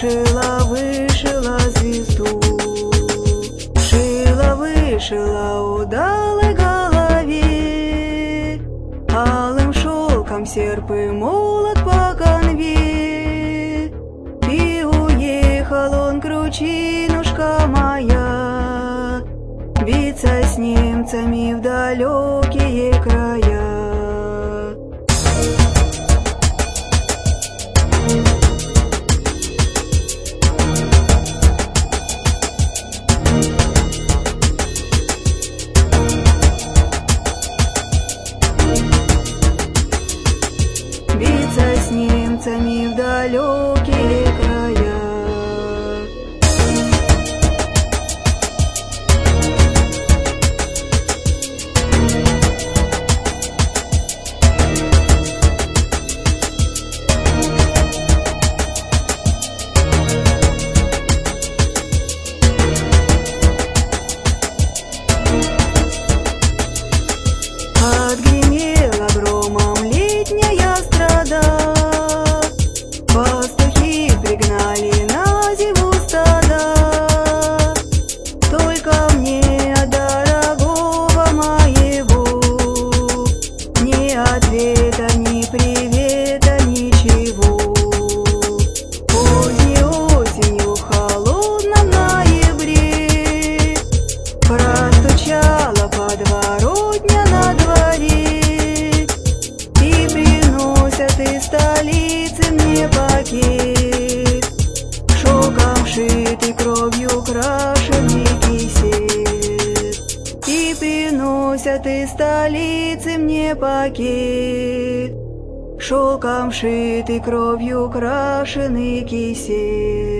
вышила звезду, вышила удалой голове, алым шелком серп и молот по конве. И уехал он, кручинушка моя, биться с немцами в далекие края. Биться с немцами в далекие края. Отгремела громом летняя страда, пастухи пригнали на зиму стада. Только мне от дорогого моего ни ответа, ни привета, ничего. Поздней осенью в холодном ноябре простучала подворотня на дворе, и приносят из столицы мне пакет, шелком шитый, кровью крашеный кисет. И приносят из столицы мне пакет, шелком шитый, кровью крашеный кисет.